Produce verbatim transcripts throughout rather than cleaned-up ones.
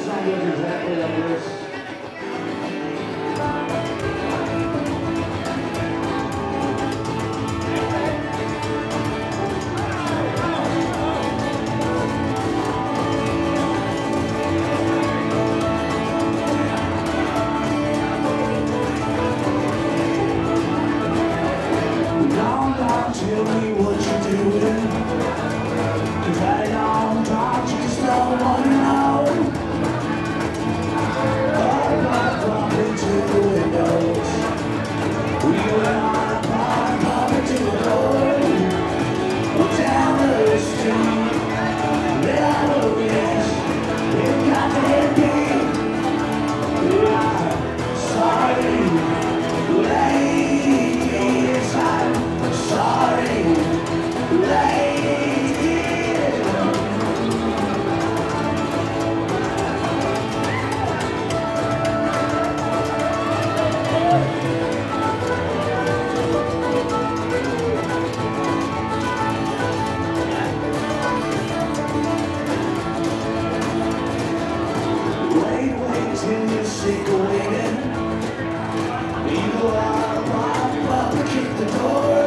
song goes exactly like this. Don't, don't tell me what you're doing, 'cause I don't, don't just don't wanna know. All my bump into the windows, we went on a pop, pop into the door, down the street, there I was, it got to hit me. Yeah, sorry, ladies, I'm sorry, ladies. Wait, wait till you're sick of waiting. You go out, pop up and kick the door.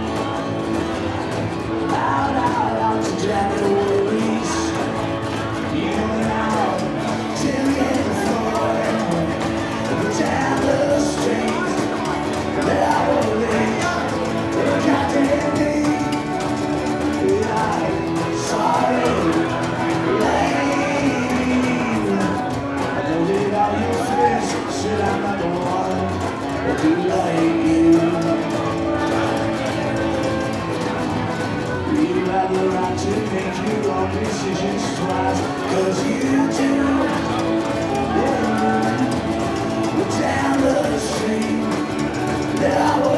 Out, out, out to jack the worries. You went out till you hit the floor. Down the street, there I was. Got to hit me. Yeah, sorry, lady. I don't need all your friends, said I'm not the one that do like you. You have the right to make your own decisions twice, 'cause you do. Yeah. Down the street, there I was.